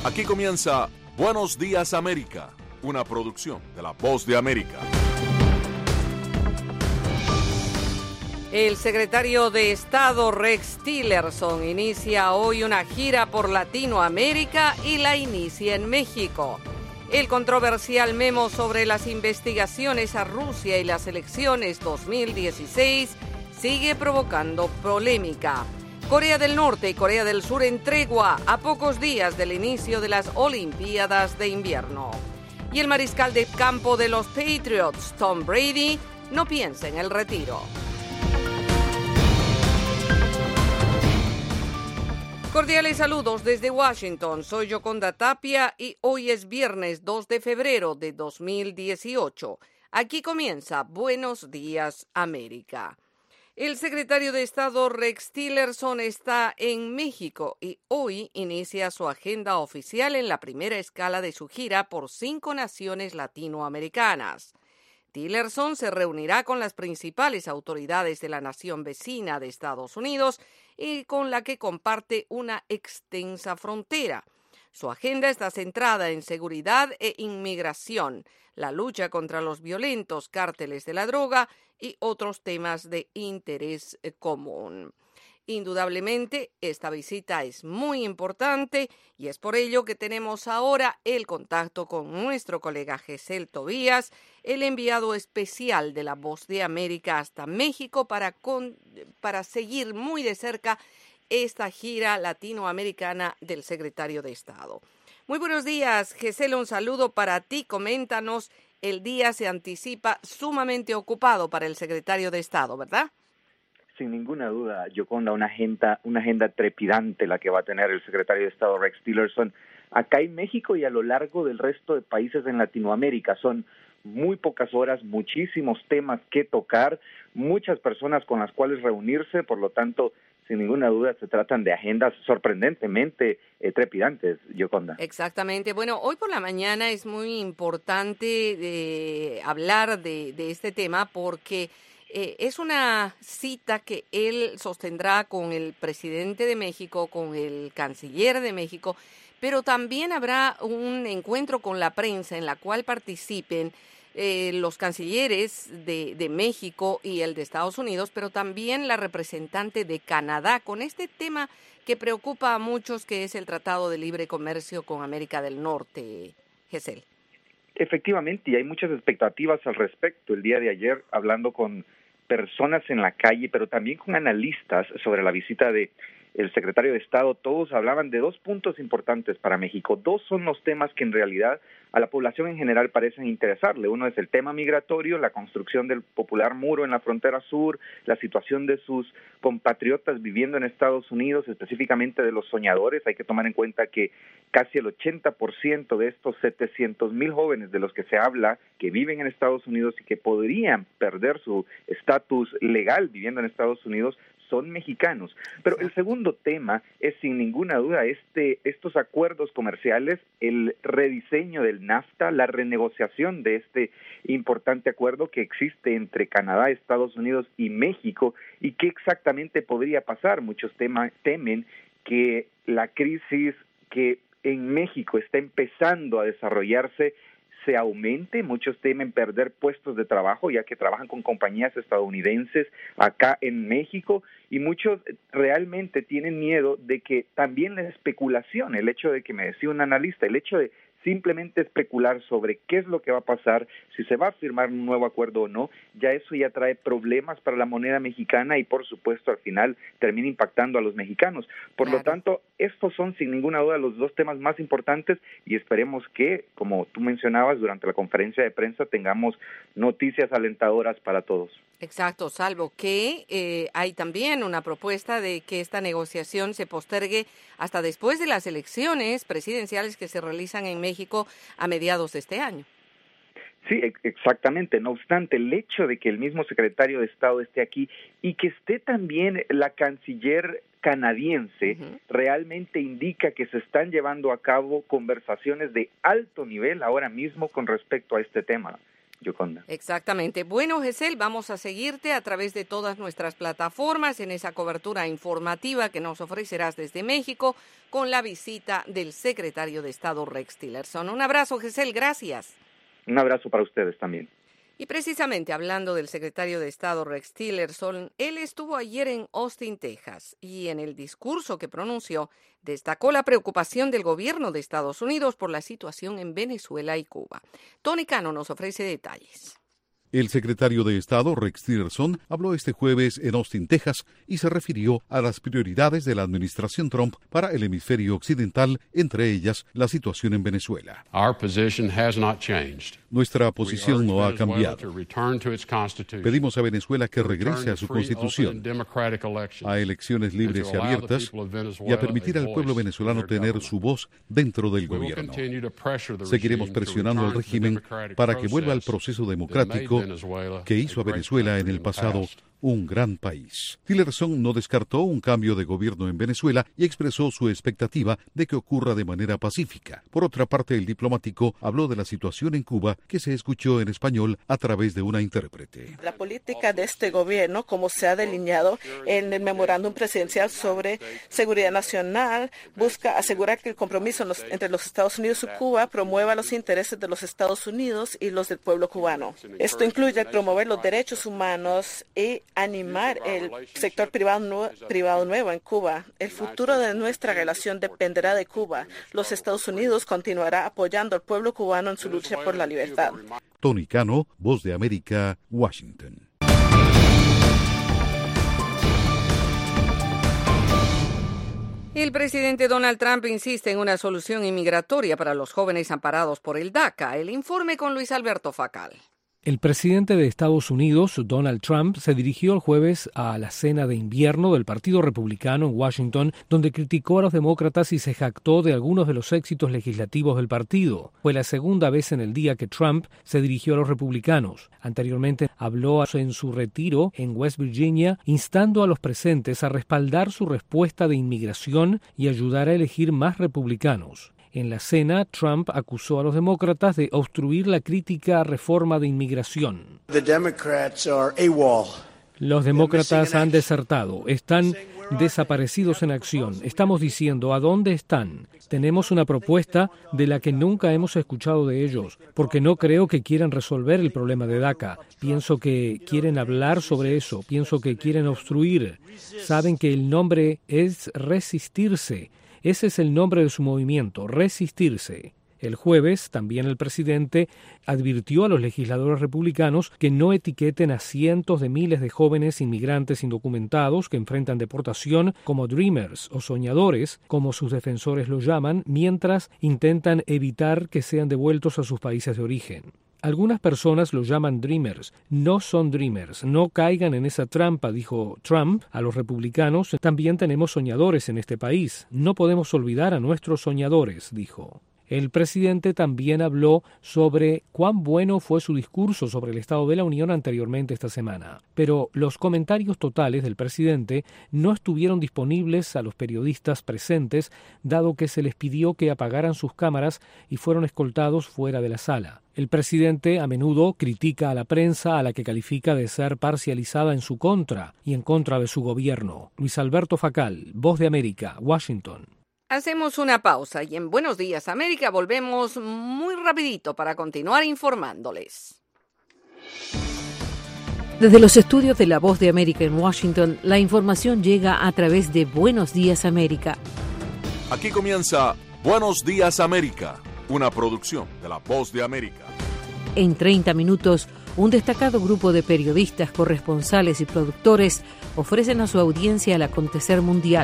Aquí comienza Buenos Días América, una producción de La Voz de América. El secretario de Estado Rex Tillerson inicia hoy una gira por Latinoamérica y la inicia en México. El controversial memo sobre las investigaciones a Rusia y las elecciones 2016 sigue provocando polémica. Corea del Norte y Corea del Sur en tregua a pocos días del inicio de las Olimpiadas de invierno. Y el mariscal de campo de los Patriots, Tom Brady, no piensa en el retiro. Cordiales saludos desde Washington. Soy Yoconda Tapia y hoy es viernes 2 de febrero de 2018. Aquí comienza Buenos Días América. El secretario de Estado Rex Tillerson está en México y hoy inicia su agenda oficial en la primera escala de su gira por 5 naciones latinoamericanas. Tillerson se reunirá con las principales autoridades de la nación vecina de Estados Unidos y con la que comparte una extensa frontera. Su agenda está centrada en seguridad e inmigración, la lucha contra los violentos cárteles de la droga y otros temas de interés común. Indudablemente, esta visita es muy importante y es por ello que tenemos ahora el contacto con nuestro colega Gesell Tobías, el enviado especial de La Voz de América hasta México para seguir muy de cerca esta gira latinoamericana del secretario de Estado. Muy buenos días, Gesell, un saludo para ti. Coméntanos, el día se anticipa sumamente ocupado para el secretario de Estado, ¿verdad? Sin ninguna duda, Yoconda, una agenda trepidante la que va a tener el secretario de Estado Rex Tillerson acá en México y a lo largo del resto de países en Latinoamérica. Son muy pocas horas, muchísimos temas que tocar, muchas personas con las cuales reunirse, por lo tanto, sin ninguna duda se tratan de agendas sorprendentemente trepidantes, Yoconda. Exactamente. Bueno, hoy por la mañana es muy importante hablar de este tema porque es una cita que él sostendrá con el presidente de México, con el canciller de México, pero también habrá un encuentro con la prensa en la cual participen los cancilleres de México y el de Estados Unidos, pero también la representante de Canadá, con este tema que preocupa a muchos, que es el Tratado de Libre Comercio con América del Norte, Gesell. Efectivamente, y hay muchas expectativas al respecto. El día de ayer, hablando con personas en la calle, pero también con analistas sobre la visita de el secretario de Estado, todos hablaban de 2 puntos importantes para México. 2 son los temas que en realidad a la población en general parecen interesarle. Uno es el tema migratorio, la construcción del popular muro en la frontera sur, la situación de sus compatriotas viviendo en Estados Unidos, específicamente de los soñadores. Hay que tomar en cuenta que casi el 80% de estos 700,000 jóvenes de los que se habla, que viven en Estados Unidos y que podrían perder su estatus legal viviendo en Estados Unidos, son mexicanos. Pero el segundo tema es sin ninguna duda estos acuerdos comerciales, el rediseño del NAFTA, la renegociación de este importante acuerdo que existe entre Canadá, Estados Unidos y México, y qué exactamente podría pasar. Muchos temen que la crisis que en México está empezando a desarrollarse se aumente. Muchos temen perder puestos de trabajo ya que trabajan con compañías estadounidenses acá en México, y muchos realmente tienen miedo de que también la especulación, el hecho de que me decía un analista, el hecho de simplemente especular sobre qué es lo que va a pasar, si se va a firmar un nuevo acuerdo o no, ya eso ya trae problemas para la moneda mexicana y por supuesto al final termina impactando a los mexicanos. Por lo tanto, estos son sin ninguna duda los 2 temas más importantes y esperemos que, como tú mencionabas durante la conferencia de prensa, tengamos noticias alentadoras para todos. Exacto, salvo que hay también una propuesta de que esta negociación se postergue hasta después de las elecciones presidenciales que se realizan en México a mediados de este año. Sí, exactamente. No obstante, el hecho de que el mismo secretario de Estado esté aquí y que esté también la canciller canadiense, realmente indica que se están llevando a cabo conversaciones de alto nivel ahora mismo con respecto a este tema. Yoconda. Exactamente. Bueno, Gesell, vamos a seguirte a través de todas nuestras plataformas en esa cobertura informativa que nos ofrecerás desde México con la visita del secretario de Estado Rex Tillerson. Un abrazo, Gesell, gracias. Un abrazo para ustedes también. Y precisamente hablando del secretario de Estado Rex Tillerson, él estuvo ayer en Austin, Texas, y en el discurso que pronunció destacó la preocupación del gobierno de Estados Unidos por la situación en Venezuela y Cuba. Tony Cano nos ofrece detalles. El secretario de Estado, Rex Tillerson, habló este jueves en Austin, Texas, y se refirió a las prioridades de la administración Trump para el hemisferio occidental, entre ellas la situación en Venezuela. Nuestra posición no ha cambiado. Pedimos a Venezuela que regrese a su constitución, a elecciones libres y abiertas, y a permitir al pueblo venezolano tener su voz dentro del gobierno. Seguiremos presionando al régimen para que vuelva al proceso democrático que hizo a Venezuela en el pasado un gran país. Tillerson no descartó un cambio de gobierno en Venezuela y expresó su expectativa de que ocurra de manera pacífica. Por otra parte, el diplomático habló de la situación en Cuba, que se escuchó en español a través de una intérprete. La política de este gobierno, como se ha delineado en el memorándum presidencial sobre seguridad nacional, busca asegurar que el compromiso entre los Estados Unidos y Cuba promueva los intereses de los Estados Unidos y los del pueblo cubano. Esto incluye promover los derechos humanos y animar el sector privado nuevo en Cuba. El futuro de nuestra relación dependerá de Cuba. Los Estados Unidos continuará apoyando al pueblo cubano en su lucha por la libertad. Tony Cano, Voz de América, Washington. El presidente Donald Trump insiste en una solución inmigratoria para los jóvenes amparados por el DACA. El informe con Luis Alberto Facal. El presidente de Estados Unidos, Donald Trump, se dirigió el jueves a la cena de invierno del Partido Republicano en Washington, donde criticó a los demócratas y se jactó de algunos de los éxitos legislativos del partido. Fue la segunda vez en el día que Trump se dirigió a los republicanos. Anteriormente habló en su retiro en West Virginia, instando a los presentes a respaldar su respuesta de inmigración y ayudar a elegir más republicanos. En la cena, Trump acusó a los demócratas de obstruir la crítica reforma de inmigración. Los demócratas han desertado, están desaparecidos en acción. Estamos diciendo, ¿a dónde están? Tenemos una propuesta de la que nunca hemos escuchado de ellos, porque no creo que quieran resolver el problema de DACA. Pienso que quieren hablar sobre eso, pienso que quieren obstruir. Saben que el nombre es resistirse. Ese es el nombre de su movimiento, resistirse. El jueves, también el presidente advirtió a los legisladores republicanos que no etiqueten a cientos de miles de jóvenes inmigrantes indocumentados que enfrentan deportación como dreamers o soñadores, como sus defensores los llaman, mientras intentan evitar que sean devueltos a sus países de origen. Algunas personas lo llaman dreamers. No son dreamers. No caigan en esa trampa, dijo Trump a los republicanos. También tenemos soñadores en este país. No podemos olvidar a nuestros soñadores, dijo. El presidente también habló sobre cuán bueno fue su discurso sobre el Estado de la Unión anteriormente esta semana. Pero los comentarios totales del presidente no estuvieron disponibles a los periodistas presentes, dado que se les pidió que apagaran sus cámaras y fueron escoltados fuera de la sala. El presidente a menudo critica a la prensa, a la que califica de ser parcializada en su contra y en contra de su gobierno. Luis Alberto Facal, Voz de América, Washington. Hacemos una pausa y en Buenos Días América volvemos muy rapidito para continuar informándoles. Desde los estudios de La Voz de América en Washington, la información llega a través de Buenos Días América. Aquí comienza Buenos Días América, una producción de La Voz de América. En 30 minutos, un destacado grupo de periodistas, corresponsales y productores ofrecen a su audiencia el acontecer mundial.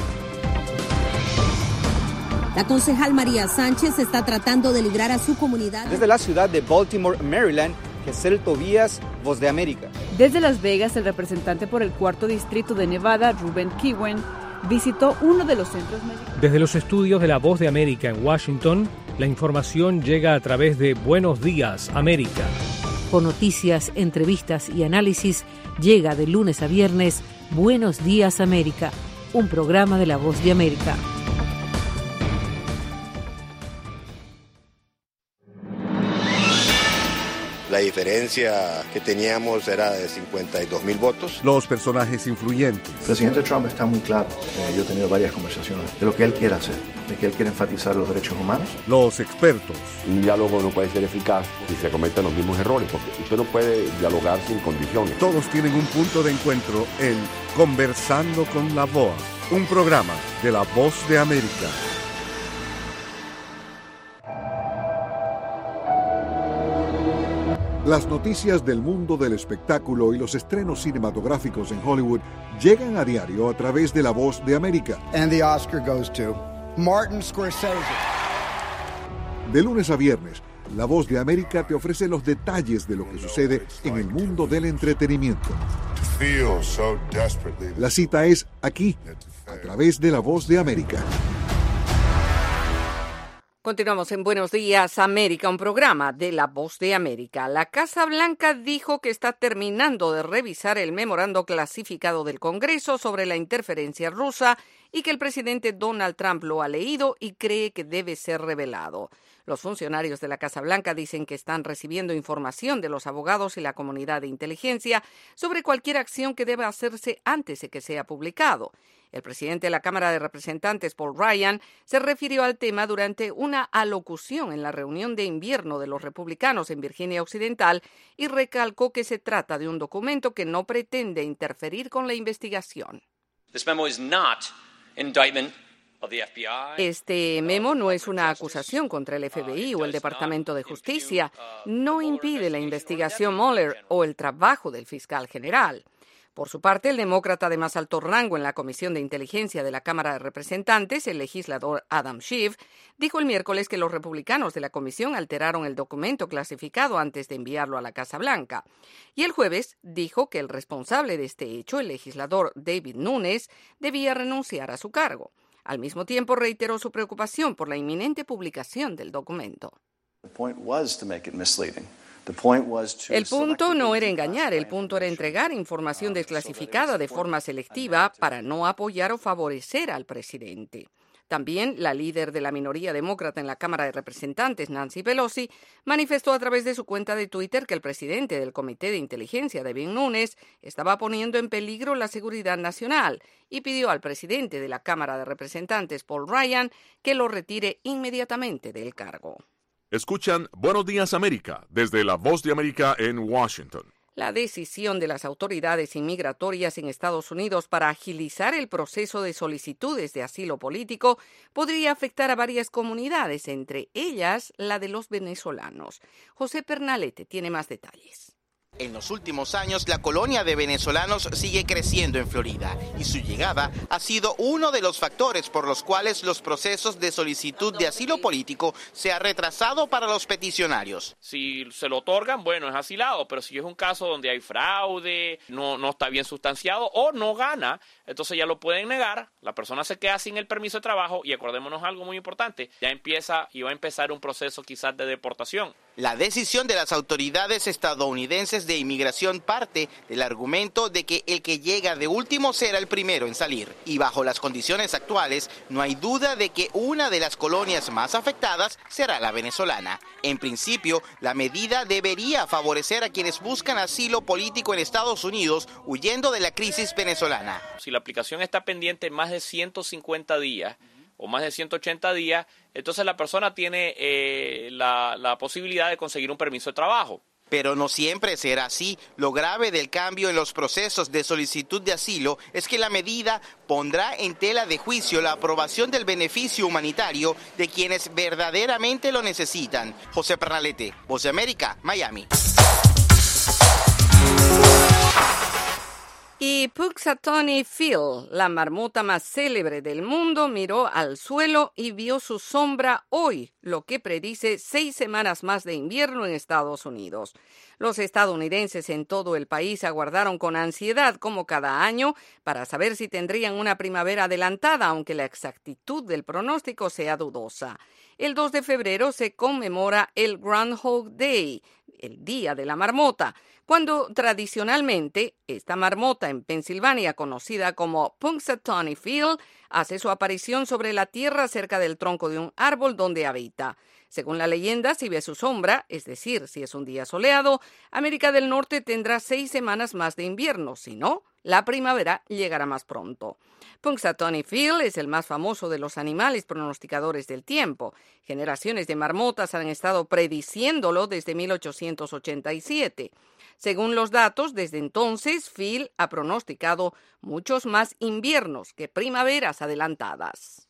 La concejal María Sánchez está tratando de librar a su comunidad. Desde la ciudad de Baltimore, Maryland, Gesell Tobías, Voz de América. Desde Las Vegas, el representante por el 4º distrito de Nevada, Ruben Kiwen, visitó uno de los centros médicos. Desde los estudios de La Voz de América en Washington, la información llega a través de Buenos Días América. Con noticias, entrevistas y análisis, llega de lunes a viernes Buenos Días América, un programa de La Voz de América. La diferencia que teníamos era de 52,000 votos. Los personajes influyentes. El presidente Trump está muy claro. Yo he tenido varias conversaciones de lo que él quiere hacer, de que él quiere enfatizar los derechos humanos. Los expertos. Un diálogo no puede ser eficaz si se cometen los mismos errores, porque usted no puede dialogar sin condiciones. Todos tienen un punto de encuentro en Conversando con la VOA, un programa de La Voz de América. Las noticias del mundo del espectáculo y los estrenos cinematográficos en Hollywood llegan a diario a través de La Voz de América. And the Oscar goes to Martin Scorsese. De lunes a viernes, La Voz de América te ofrece los detalles de lo que sucede en el mundo del entretenimiento. La cita es aquí, a través de La Voz de América. Continuamos en Buenos Días América, un programa de La Voz de América. La Casa Blanca dijo que está terminando de revisar el memorando clasificado del Congreso sobre la interferencia rusa y que el presidente Donald Trump lo ha leído y cree que debe ser revelado. Los funcionarios de la Casa Blanca dicen que están recibiendo información de los abogados y la comunidad de inteligencia sobre cualquier acción que deba hacerse antes de que sea publicado. El presidente de la Cámara de Representantes, Paul Ryan, se refirió al tema durante una alocución en la reunión de invierno de los republicanos en Virginia Occidental y recalcó que se trata de un documento que no pretende interferir con la investigación. Este memo no es una acusación contra el FBI o el Departamento de Justicia. No impide la investigación Mueller o el trabajo del fiscal general. Por su parte, el demócrata de más alto rango en la Comisión de Inteligencia de la Cámara de Representantes, el legislador Adam Schiff, dijo el miércoles que los republicanos de la comisión alteraron el documento clasificado antes de enviarlo a la Casa Blanca. Y el jueves dijo que el responsable de este hecho, el legislador David Nunes, debía renunciar a su cargo. Al mismo tiempo, reiteró su preocupación por la inminente publicación del documento. El punto no era engañar, el punto era entregar información desclasificada de forma selectiva para no apoyar o favorecer al presidente. También la líder de la minoría demócrata en la Cámara de Representantes, Nancy Pelosi, manifestó a través de su cuenta de Twitter que el presidente del Comité de Inteligencia, David Nunes, estaba poniendo en peligro la seguridad nacional y pidió al presidente de la Cámara de Representantes, Paul Ryan, que lo retire inmediatamente del cargo. Escuchan Buenos Días América desde La Voz de América en Washington. La decisión de las autoridades inmigratorias en Estados Unidos para agilizar el proceso de solicitudes de asilo político podría afectar a varias comunidades, entre ellas la de los venezolanos. José Pernalete tiene más detalles. En los últimos años, la colonia de venezolanos sigue creciendo en Florida y su llegada ha sido uno de los factores por los cuales los procesos de solicitud de asilo político se ha retrasado para los peticionarios. Si se lo otorgan, bueno, es asilado, pero si es un caso donde hay fraude, no está bien sustanciado o no gana, entonces ya lo pueden negar, la persona se queda sin el permiso de trabajo y acordémonos algo muy importante, ya empieza y va a empezar un proceso quizás de deportación. La decisión de las autoridades estadounidenses de inmigración parte del argumento de que el que llega de último será el primero en salir. Y bajo las condiciones actuales, no hay duda de que una de las colonias más afectadas será la venezolana. En principio, la medida debería favorecer a quienes buscan asilo político en Estados Unidos huyendo de la crisis venezolana. Si la aplicación está pendiente más de 150 días, o más de 180 días, entonces la persona tiene la posibilidad de conseguir un permiso de trabajo. Pero no siempre será así. Lo grave del cambio en los procesos de solicitud de asilo es que la medida pondrá en tela de juicio la aprobación del beneficio humanitario de quienes verdaderamente lo necesitan. José Pernalete, Voz de América, Miami. Y Punxsutawney Phil, la marmota más célebre del mundo, miró al suelo y vio su sombra hoy, lo que predice 6 semanas más de invierno en Estados Unidos. Los estadounidenses en todo el país aguardaron con ansiedad, como cada año, para saber si tendrían una primavera adelantada, aunque la exactitud del pronóstico sea dudosa. El 2 de febrero se conmemora el Groundhog Day, el Día de la Marmota, cuando tradicionalmente esta marmota en Pensilvania, conocida como Punxsutawney Phil, hace su aparición sobre la tierra cerca del tronco de un árbol donde habita. Según la leyenda, si ve su sombra, es decir, si es un día soleado, América del Norte tendrá 6 semanas más de invierno. Si no, la primavera llegará más pronto. Punxsutawney Phil es el más famoso de los animales pronosticadores del tiempo. Generaciones de marmotas han estado prediciéndolo desde 1887. Según los datos, desde entonces, Phil ha pronosticado muchos más inviernos que primaveras adelantadas.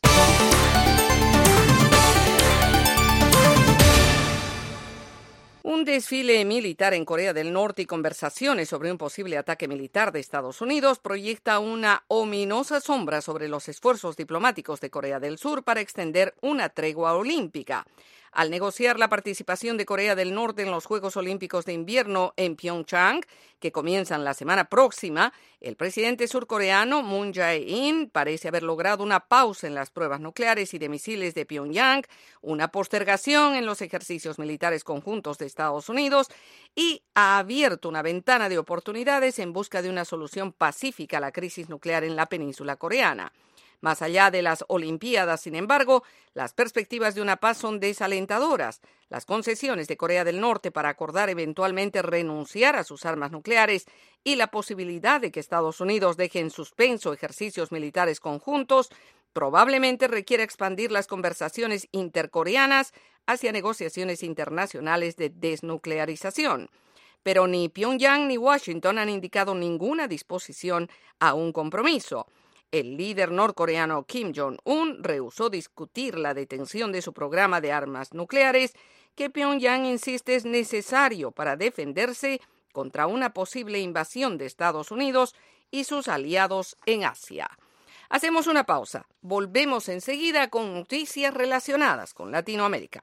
Un desfile militar en Corea del Norte y conversaciones sobre un posible ataque militar de Estados Unidos proyecta una ominosa sombra sobre los esfuerzos diplomáticos de Corea del Sur para extender una tregua olímpica. Al negociar la participación de Corea del Norte en los Juegos Olímpicos de Invierno en Pyeongchang, que comienzan la semana próxima, el presidente surcoreano Moon Jae-in parece haber logrado una pausa en las pruebas nucleares y de misiles de Pyongyang, una postergación en los ejercicios militares conjuntos de Estados Unidos y ha abierto una ventana de oportunidades en busca de una solución pacífica a la crisis nuclear en la península coreana. Más allá de las Olimpiadas, sin embargo, las perspectivas de una paz son desalentadoras. Las concesiones de Corea del Norte para acordar eventualmente renunciar a sus armas nucleares y la posibilidad de que Estados Unidos deje en suspenso ejercicios militares conjuntos probablemente requiere expandir las conversaciones intercoreanas hacia negociaciones internacionales de desnuclearización. Pero ni Pyongyang ni Washington han indicado ninguna disposición a un compromiso. El líder norcoreano Kim Jong-un rehusó discutir la detención de su programa de armas nucleares, que Pyongyang insiste es necesario para defenderse contra una posible invasión de Estados Unidos y sus aliados en Asia. Hacemos una pausa. Volvemos enseguida con noticias relacionadas con Latinoamérica.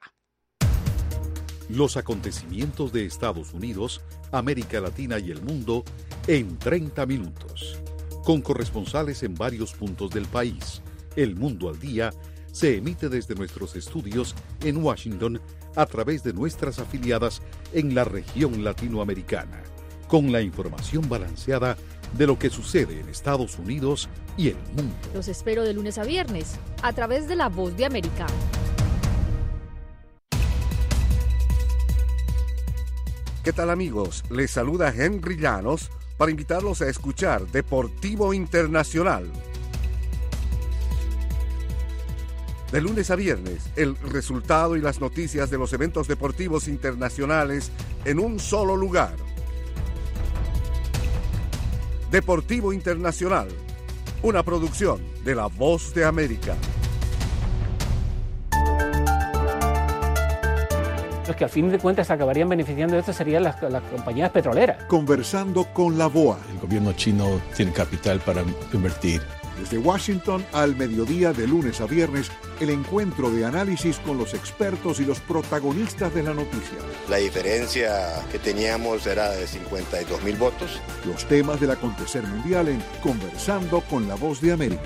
Los acontecimientos de Estados Unidos, América Latina y el mundo en 30 minutos. Con corresponsales en varios puntos del país. El Mundo al Día se emite desde nuestros estudios en Washington a través de nuestras afiliadas en la región latinoamericana, con la información balanceada de lo que sucede en Estados Unidos y el mundo. Los espero de lunes a viernes a través de La Voz de América. ¿Qué tal, amigos? Les saluda Henry Llanos para invitarlos a escuchar Deportivo Internacional. De lunes a viernes, el resultado y las noticias de los eventos deportivos internacionales en un solo lugar. Deportivo Internacional, una producción de La Voz de América. Los que al fin de cuentas acabarían beneficiando de esto serían las compañías petroleras. Conversando con la BOA. El gobierno chino tiene capital para invertir. Desde Washington al mediodía de lunes a viernes, el encuentro de análisis con los expertos y los protagonistas de la noticia. La diferencia que teníamos era de 52,000 votos. Los temas del acontecer mundial en Conversando con la Voz de América.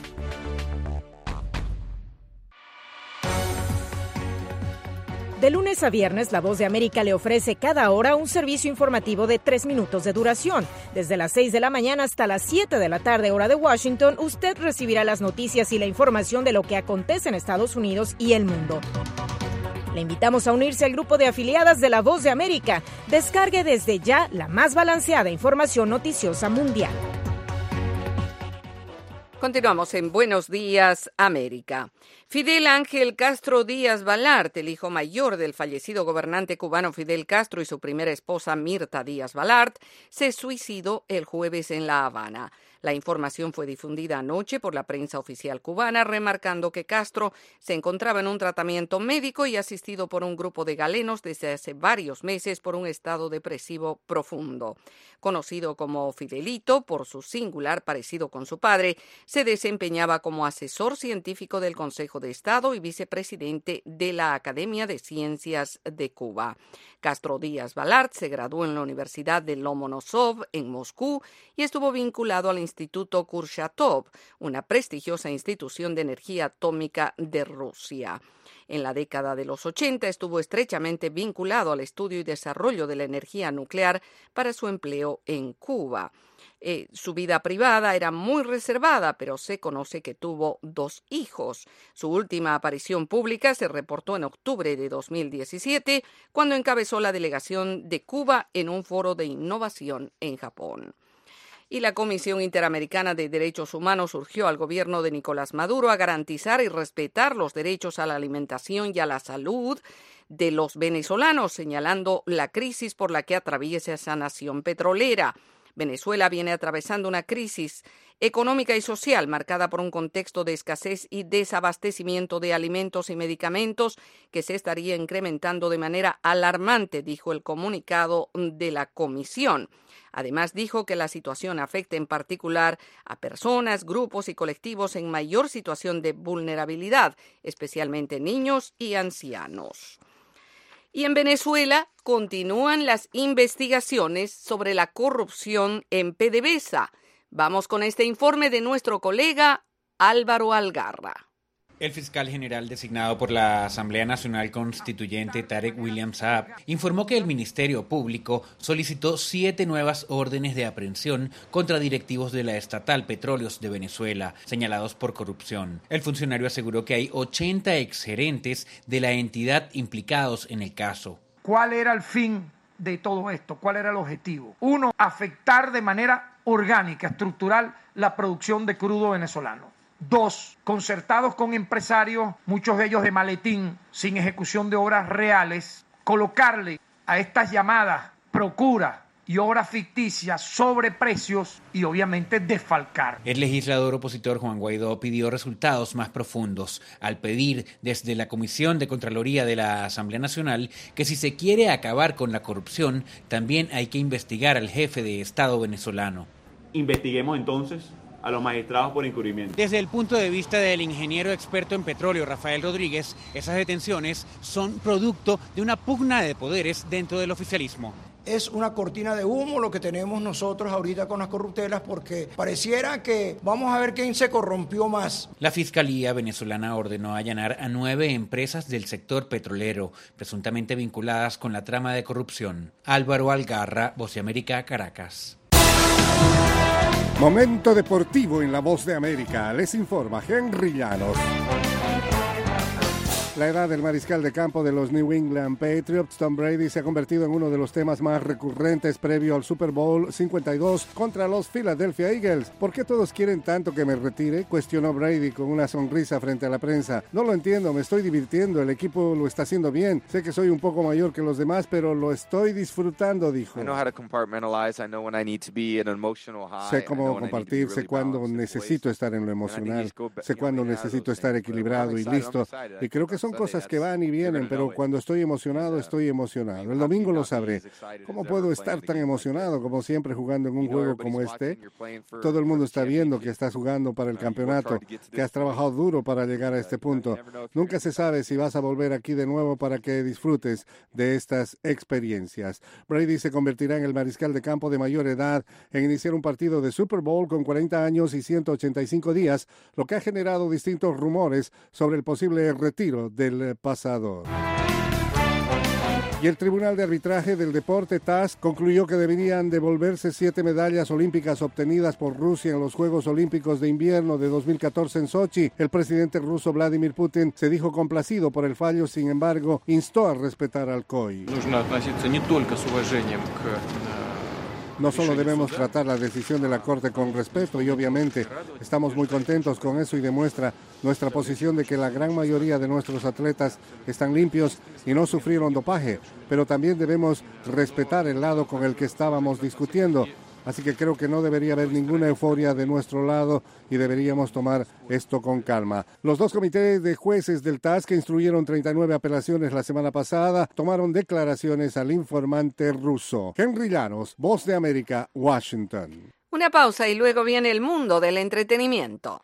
De lunes a viernes, La Voz de América le ofrece cada hora un servicio informativo de 3 minutos de duración. Desde las 6 de la mañana hasta las 7 de la tarde, hora de Washington, usted recibirá las noticias y la información de lo que acontece en Estados Unidos y el mundo. Le invitamos a unirse al grupo de afiliadas de La Voz de América. Descargue desde ya la más balanceada información noticiosa mundial. Continuamos en Buenos Días, América. Fidel Ángel Castro Díaz Balart, el hijo mayor del fallecido gobernante cubano Fidel Castro y su primera esposa Mirta Díaz Balart, se suicidó el jueves en La Habana. La información fue difundida anoche por la prensa oficial cubana, remarcando que Castro se encontraba en un tratamiento médico y asistido por un grupo de galenos desde hace varios meses por un estado depresivo profundo. Conocido como Fidelito por su singular parecido con su padre, se desempeñaba como asesor científico del Consejo de Estado y vicepresidente de la Academia de Ciencias de Cuba. Castro Díaz Balart se graduó en la Universidad de Lomonosov en Moscú y estuvo vinculado al Instituto Kurchatov, una prestigiosa institución de energía atómica de Rusia. En la década de los 80 estuvo estrechamente vinculado al estudio y desarrollo de la energía nuclear para su empleo en Cuba. Su vida privada era muy reservada, pero se conoce que tuvo 2 hijos. Su última aparición pública se reportó en octubre de 2017, cuando encabezó la delegación de Cuba en un foro de innovación en Japón. Y la Comisión Interamericana de Derechos Humanos urgió al gobierno de Nicolás Maduro a garantizar y respetar los derechos a la alimentación y a la salud de los venezolanos, señalando la crisis por la que atraviesa esa nación petrolera. Venezuela viene atravesando una crisis económica y social marcada por un contexto de escasez y desabastecimiento de alimentos y medicamentos que se estaría incrementando de manera alarmante, dijo el comunicado de la Comisión. Además, dijo que la situación afecta en particular a personas, grupos y colectivos en mayor situación de vulnerabilidad, especialmente niños y ancianos. Y en Venezuela continúan las investigaciones sobre la corrupción en PDVSA. Vamos con este informe de nuestro colega Álvaro Algarra. El fiscal general designado por la Asamblea Nacional Constituyente, Tarek William Saab, informó que el Ministerio Público solicitó 7 nuevas órdenes de aprehensión contra directivos de la estatal Petróleos de Venezuela, señalados por corrupción. El funcionario aseguró que hay 80 exgerentes de la entidad implicados en el caso. ¿Cuál era el fin de todo esto? ¿Cuál era el objetivo? 1, afectar de manera orgánica, estructural, la producción de crudo venezolano. 2, concertados con empresarios, muchos de ellos de maletín, sin ejecución de obras reales, colocarle a estas llamadas procura y obras ficticias sobre precios y obviamente desfalcar. El legislador opositor Juan Guaidó pidió resultados más profundos al pedir desde la Comisión de Contraloría de la Asamblea Nacional que si se quiere acabar con la corrupción, también hay que investigar al jefe de Estado venezolano. Investiguemos entonces a los magistrados por encubrimiento. Desde el punto de vista del ingeniero experto en petróleo Rafael Rodríguez, esas detenciones son producto de una pugna de poderes dentro del oficialismo. Es una cortina de humo lo que tenemos nosotros ahorita con las corruptelas, porque pareciera que vamos a ver quién se corrompió más. La Fiscalía venezolana ordenó allanar a 9 empresas del sector petrolero, presuntamente vinculadas con la trama de corrupción. Álvaro Algarra, Voz de América, Caracas. Momento deportivo en La Voz de América. Les informa Henry Llanos. La edad del mariscal de campo de los New England Patriots, Tom Brady, se ha convertido en uno de los temas más recurrentes previo al Super Bowl 52 contra los Philadelphia Eagles. ¿Por qué todos quieren tanto que me retire?, cuestionó Brady con una sonrisa frente a la prensa. No lo entiendo, me estoy divirtiendo, el equipo lo está haciendo bien. Sé que soy un poco mayor que los demás, pero lo estoy disfrutando, dijo. Sé cómo compartir, sé cuándo necesito estar en lo emocional, sé cuándo necesito estar equilibrado y listo. Y creo que son cosas que van y vienen, pero cuando estoy emocionado, estoy emocionado. El domingo lo sabré. ¿Cómo puedo estar tan emocionado como siempre jugando en un juego como este? Todo el mundo está viendo que estás jugando para el campeonato, que has trabajado duro para llegar a este punto. Nunca se sabe si vas a volver aquí de nuevo para que disfrutes de estas experiencias. Brady se convertirá en el mariscal de campo de mayor edad en iniciar un partido de Super Bowl con 40 años y 185 días, lo que ha generado distintos rumores sobre el posible retiro del pasador. Y el Tribunal de Arbitraje del Deporte, TAS, concluyó que deberían devolverse 7 medallas olímpicas obtenidas por Rusia en los Juegos Olímpicos de Invierno de 2014 en Sochi. El presidente ruso Vladimir Putin se dijo complacido por el fallo, sin embargo, instó a respetar al COI. No solo debemos tratar la decisión de la Corte con respeto y obviamente estamos muy contentos con eso y demuestra nuestra posición de que la gran mayoría de nuestros atletas están limpios y no sufrieron dopaje, pero también debemos respetar el lado con el que estábamos discutiendo. Así que creo que no debería haber ninguna euforia de nuestro lado y deberíamos tomar esto con calma. Los 2 comités de jueces del TAS, que instruyeron 39 apelaciones la semana pasada, tomaron declaraciones al informante ruso. Henry Llanos, Voz de América, Washington. Una pausa y luego viene el mundo del entretenimiento.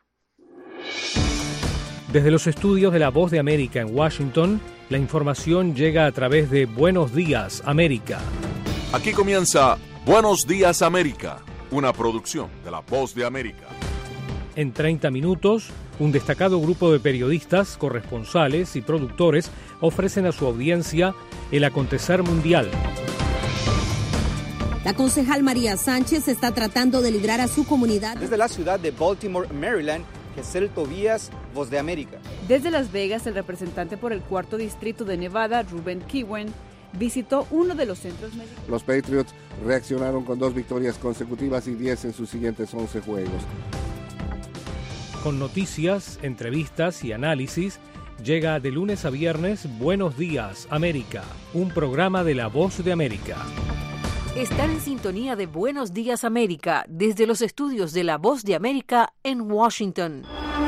Desde los estudios de la Voz de América en Washington, la información llega a través de Buenos Días, América. Aquí comienza Buenos Días, América, una producción de la Voz de América. En 30 minutos, un destacado grupo de periodistas, corresponsales y productores ofrecen a su audiencia el acontecer mundial. La concejal María Sánchez está tratando de librar a su comunidad. Desde la ciudad de Baltimore, Maryland, Gesell Tobías, Voz de América. Desde Las Vegas, el representante por el 4º distrito de Nevada, Ruben Kiwen, visitó uno de los centros médicos. Los Patriots reaccionaron con 2 victorias consecutivas y 10 en sus siguientes 11 juegos. Con noticias, entrevistas y análisis, llega de lunes a viernes Buenos Días, América, un programa de La Voz de América. Están en sintonía de Buenos Días, América, desde los estudios de La Voz de América en Washington.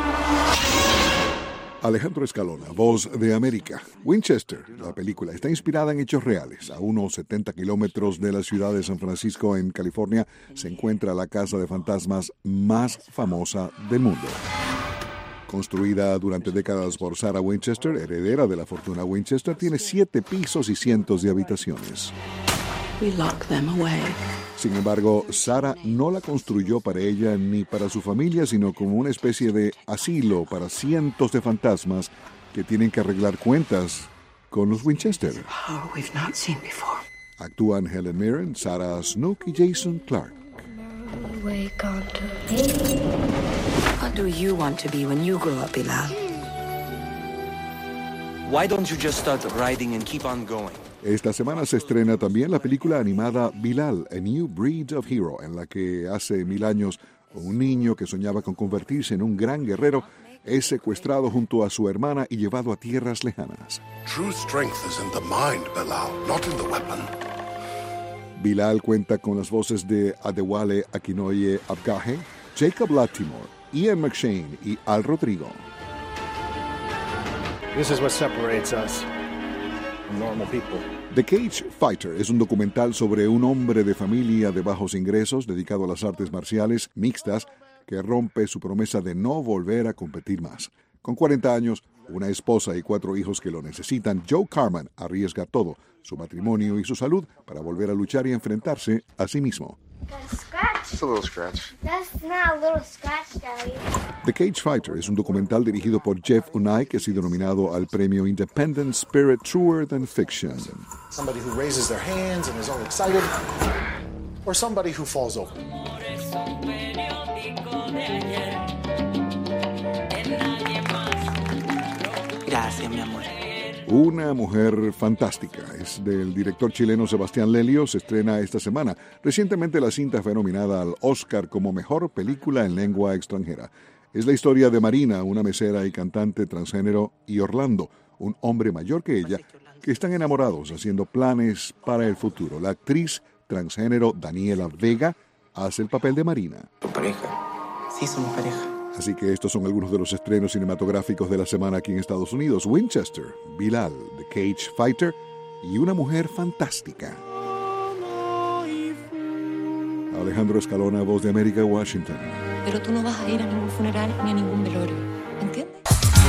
Alejandro Escalona, Voz de América. Winchester, la película, está inspirada en hechos reales. A unos 70 kilómetros de la ciudad de San Francisco, en California, se encuentra la casa de fantasmas más famosa del mundo. Construida durante décadas por Sarah Winchester, heredera de la fortuna Winchester, tiene 7 pisos y cientos de habitaciones. We lock them away. Sin embargo, Sarah no la construyó para ella ni para su familia, sino como una especie de asilo para cientos de fantasmas que tienen que arreglar cuentas con los Winchester. Actúan Helen Mirren, Sarah Snook y Jason Clarke. What do you want to be when you grow up, Bilal? Why don't you just start riding and keep on going? Esta semana se estrena también la película animada Bilal, A New Breed of Hero, en la que hace 1000 años un niño que soñaba con convertirse en un gran guerrero es secuestrado junto a su hermana y llevado a tierras lejanas. True strength is in the mind, Bilal, not in the weapon. Bilal cuenta con las voces de Adewale Akinoye Abgahe, Jacob Latimore, Ian McShane y Al Rodrigo. This is what separates us. Normal people. The Cage Fighter es un documental sobre un hombre de familia de bajos ingresos dedicado a las artes marciales mixtas que rompe su promesa de no volver a competir más. Con 40 años, una esposa y 4 hijos que lo necesitan, Joe Carman arriesga todo, su matrimonio y su salud, para volver a luchar y enfrentarse a sí mismo. Just a little scratch. That's not a little scratch, Daddy. The Cage Fighter es un documental dirigido por Jeff Unai que ha sido nominado al premio Independent Spirit Truer Than Fiction. Somebody who raises their hands and is all excited, or somebody who falls over. Gracias, mi amor. Una mujer fantástica. Es del director chileno Sebastián Lelio. Se estrena esta semana. Recientemente la cinta fue nominada al Oscar como Mejor Película en Lengua Extranjera. Es la historia de Marina, una mesera y cantante transgénero, y Orlando, un hombre mayor que ella, que están enamorados haciendo planes para el futuro. La actriz transgénero Daniela Vega hace el papel de Marina. ¿Tu pareja? Sí, somos pareja. Así que estos son algunos de los estrenos cinematográficos de la semana aquí en Estados Unidos. Winchester, Bilal, The Cage Fighter y Una Mujer Fantástica. Alejandro Escalona, Voz de América, Washington. Pero tú no vas a ir a ningún funeral ni a ningún velorio, ¿entiendes?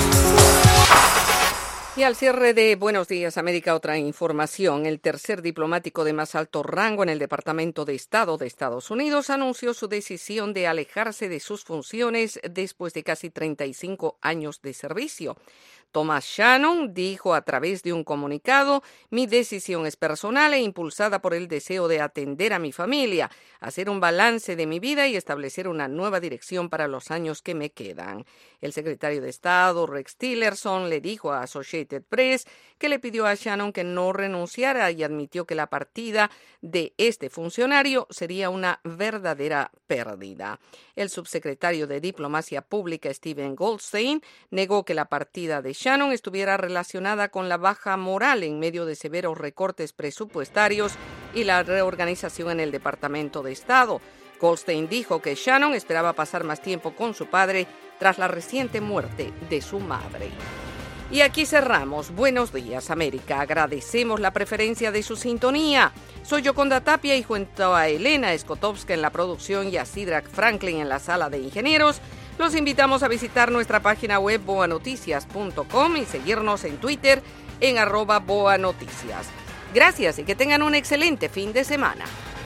Y al cierre de Buenos Días, América, otra información. El tercer diplomático de más alto rango en el Departamento de Estado de Estados Unidos anunció su decisión de alejarse de sus funciones después de casi 35 años de servicio. Thomas Shannon dijo a través de un comunicado: mi decisión es personal e impulsada por el deseo de atender a mi familia, hacer un balance de mi vida y establecer una nueva dirección para los años que me quedan. El secretario de Estado, Rex Tillerson, le dijo a Associated Press que le pidió a Shannon que no renunciara y admitió que la partida de este funcionario sería una verdadera pérdida. El subsecretario de Diplomacia Pública, Stephen Goldstein, negó que la partida de Shannon estuviera relacionada con la baja moral en medio de severos recortes presupuestarios y la reorganización en el Departamento de Estado. Goldstein dijo que Shannon esperaba pasar más tiempo con su padre tras la reciente muerte de su madre. Y aquí cerramos. Buenos días, América. Agradecemos la preferencia de su sintonía. Soy Yoconda Tapia y junto a Elena Skotowska en la producción y a Sidrak Franklin en la sala de ingenieros, los invitamos a visitar nuestra página web boanoticias.com y seguirnos en Twitter en @boanoticias. Gracias y que tengan un excelente fin de semana.